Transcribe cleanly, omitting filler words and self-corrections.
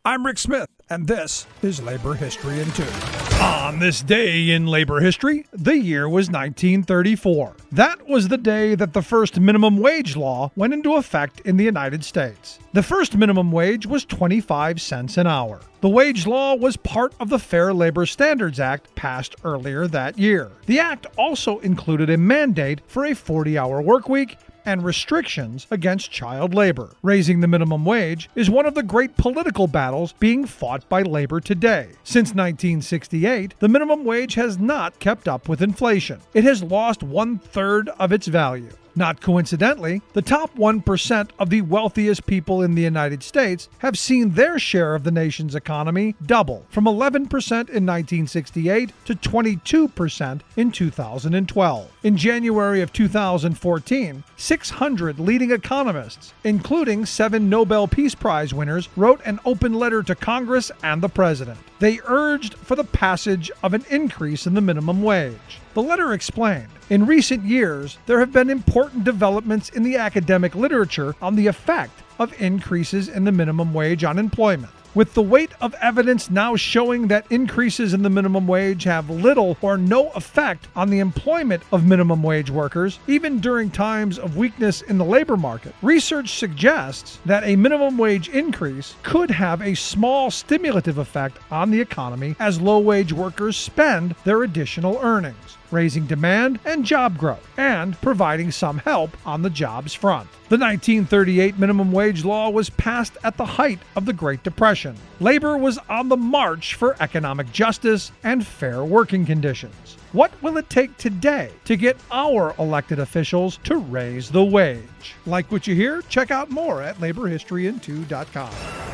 I'm Rick Smith, and this is Labor History in 2. On this day in labor history, the year was 1934. That was the day that the first minimum wage law went into effect in the United States. The first minimum wage was 25 cents an hour. The wage law was part of the Fair Labor Standards Act passed earlier that year. The act also included a mandate for a 40-hour work week and restrictions against child labor. Raising the minimum wage is one of the great political battles being fought by labor today. Since 1968, the minimum wage has not kept up with inflation. It has lost 1/3 of its value. Not coincidentally, the top 1% of the wealthiest people in the United States have seen their share of the nation's economy double from 11% in 1968 to 22% in 2012. In January of 2014, 600 leading economists, including 7 Nobel Peace Prize winners, wrote an open letter to Congress and the President. They urged for the passage of an increase in the minimum wage. The letter explained, in recent years, there have been important developments in the academic literature on the effect of increases in the minimum wage on employment. With the weight of evidence now showing that increases in the minimum wage have little or no effect on the employment of minimum wage workers, even during times of weakness in the labor market, research suggests that a minimum wage increase could have a small stimulative effect on the economy as low-wage workers spend their additional earnings, raising demand and job growth, and providing some help on the jobs front. The 1938 minimum wage law was passed at the height of the Great Depression. Labor was on the march for economic justice and fair working conditions. What will it take today to get our elected officials to raise the wage? Like what you hear? Check out more at laborhistoryin2.com.